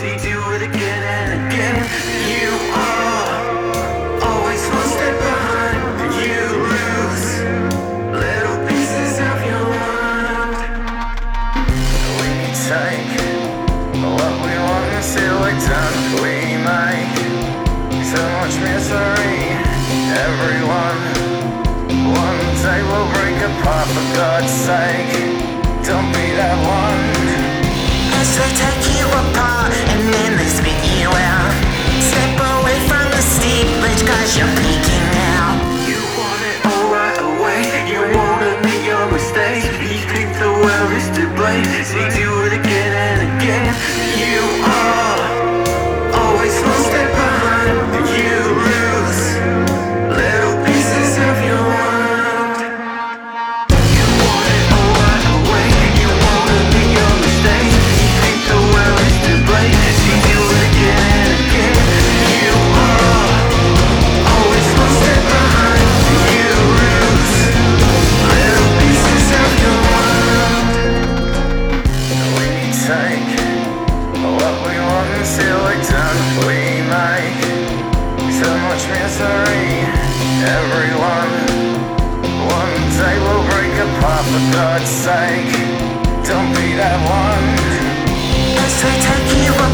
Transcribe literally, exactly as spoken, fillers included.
See, do it again and again. You are always one step behind. You lose little pieces of your mind. We take what we want and still like done. We make so much misery. Everyone, one day we'll break apart. For God's sake, don't be that one. As they take you apart and then they spit you out. Step away from the steep ledge, cause you're peeking now. You want it all right away. You wanna make your mistakes. You think the world is to blame. See, do it again and again. You are always one step behind. You lose little pieces of your mind. You want it all right away. You wanna make your mistakes. You think the world is to blame. See, do it again and again. You are always one step behind. You lose little pieces of your mind. We take what we want and still like done. We make so much misery. Everyone, one day we'll break apart. For God's sake, don't be that one. As they take you apart